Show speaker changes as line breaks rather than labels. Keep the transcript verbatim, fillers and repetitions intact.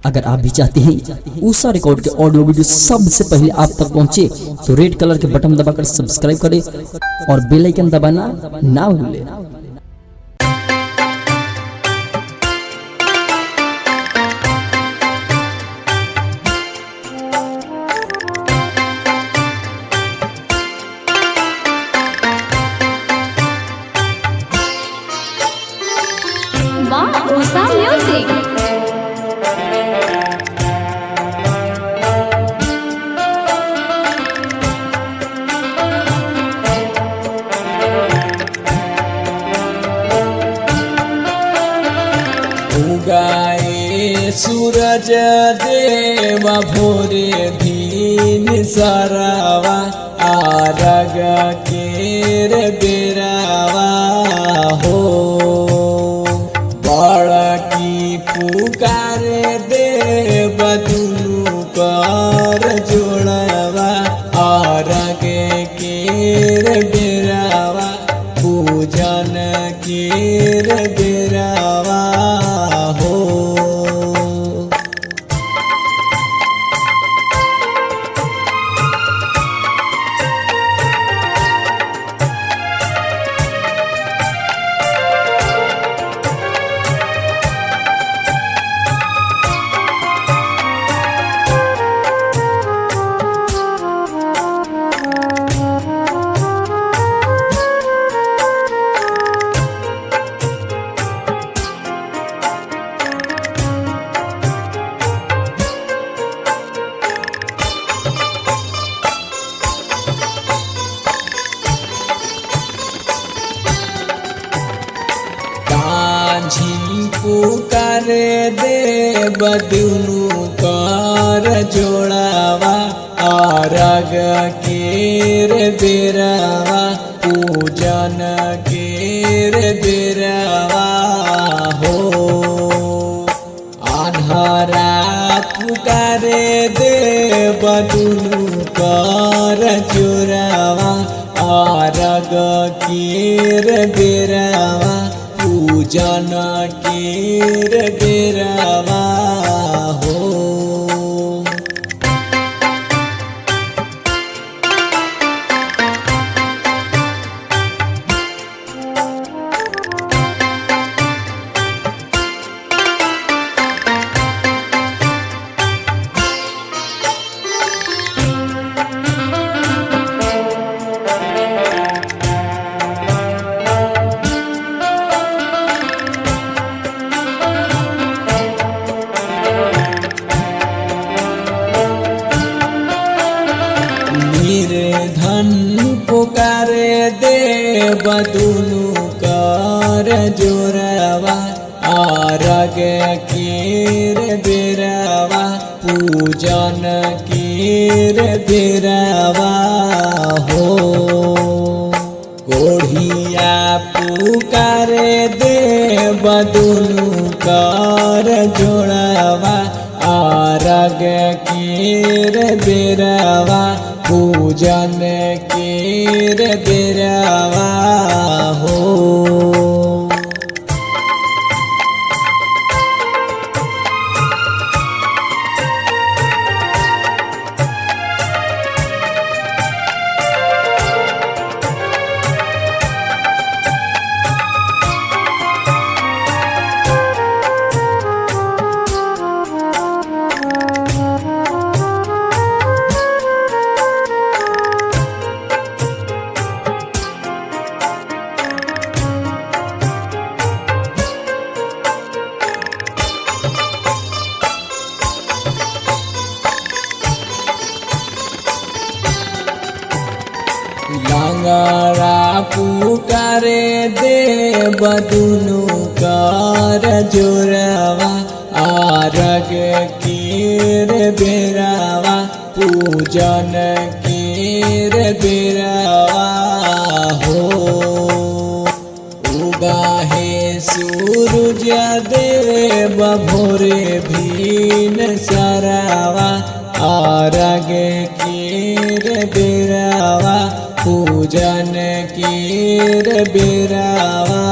अगर आप भी चाहते हैं उषा रिकॉर्ड के ऑडियो वीडियो सबसे पहले आप तक पहुंचे तो रेड कलर के बटन दबाकर सब्सक्राइब करें और बेल आइकन दबाना ना भूलें।
वाह उषा म्यूजिक।
उगाए सूरज देवा भोरे भीन सरावा आरग केर बेरावा हो बड़की पुकारे देव दुनु कर जोड़वा आरग केर बेरावा पूजन केर बेरावा हो। कांझी पुकारे देव दुनु कर जोड़ावा आरग केर बेरावा पूजन केर बेरावा हो। आन्हरा पुकारे देव दुनु कर जोड़ावा आरग केर बेरावा पूजन केर बेरावा हो। धन पुकारे देव दुनु कर जोड़वा आरग केर बेरावा पूजन केर बेरावा हो। कोढ़िया पुकारे देव दुनु कर जोड़वा आरग केर बेरावा पूजन केर बेरावा हो। लांगड़ा पुकारे देव दुनु कर जोड़वा आरग केर बेरावा पूजन केर बेरावा हो। उगाहे सूरज देव भोरे भीन सरावा आरग केर बेरावा पूजन केर बेरावा